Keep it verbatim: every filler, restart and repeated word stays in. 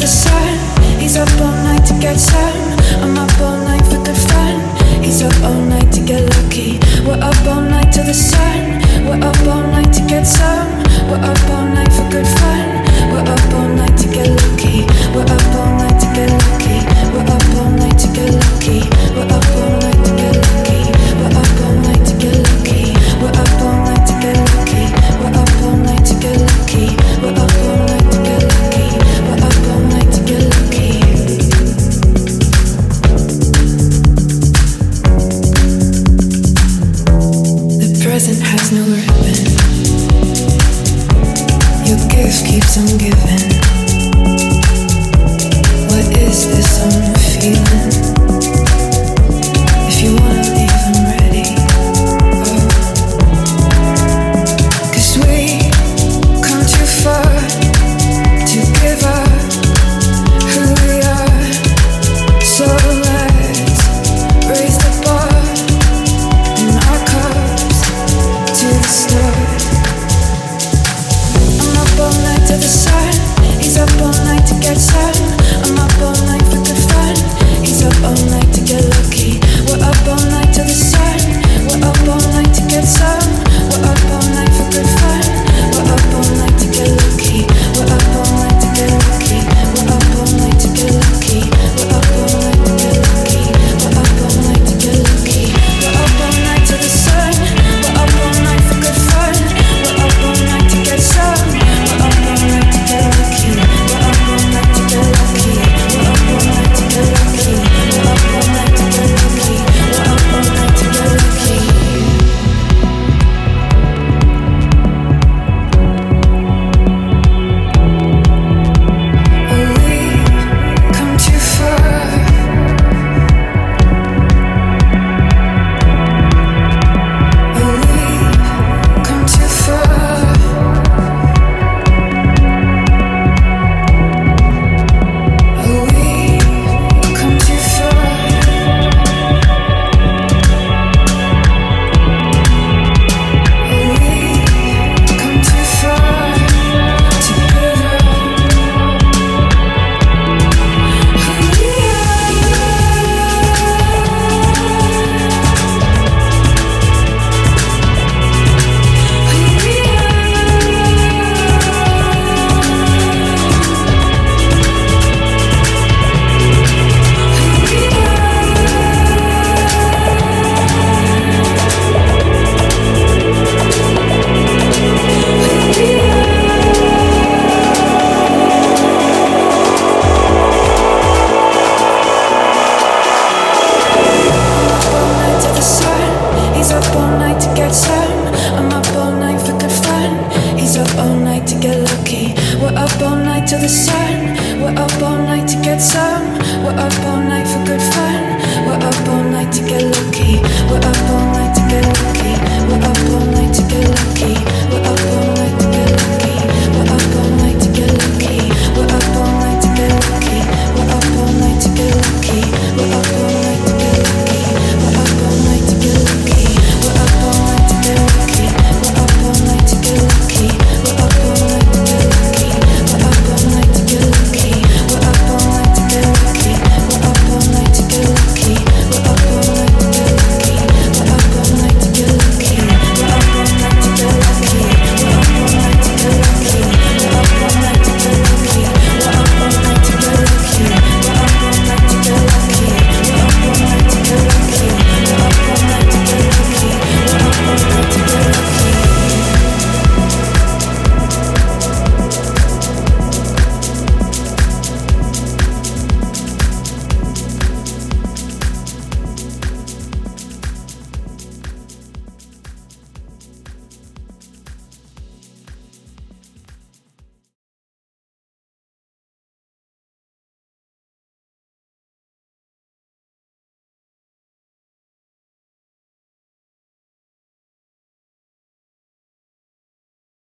sun. He's up all night to get some. I'm up all night for good fun. He's up all night to get lucky. We're up all night to the sun. We're up all night to get some. We're up all night for good fun. We're up all night to get lucky. We're up all night to get lucky. We're up all night to get lucky. We're up all night to get lucky. We're up all night to get lucky. We're up all night to get lucky. We're up all night to get lucky. We're up all night to get lucky. We're up all night to get lucky. The present has no ribbon. Your gift keeps on giving. What is this I'm feeling? If you wanna leave, I'm ready. Oh. 'Cause we come too far to give up who we are. So let's raise the bar in our cups to the stars. I'm up all night to the sun. He's up all night to get some. I'm up all night for good fun. He's up all night to get lucky. We're up all night to the sun. We're up all night to get some. We're up all night for good fun. We're up all night to get lucky. We're up all night to get lucky. We're up all night to get lucky. We're up all night to get lucky. We're up all night to get lucky. We're up all night to the sun. We're up all night for good fun. We're up all night to get some. We're up all night to get lucky. We're up all night to get lucky. We're up all night to get lucky. We're up all night to get lucky. We're up all night to get lucky. Oh, we've come too far. Oh, we've come too far. Oh, we've come too far. Oh, we've come too far to give up who we He's up all night to get some. I'm up all night for good fun. He's up all night to get lucky. We're up all night to the sun. We're up all night to get some. We're up all night for good fun. We're up all night to get lucky. We're up all night to get lucky. We're up all night to get lucky.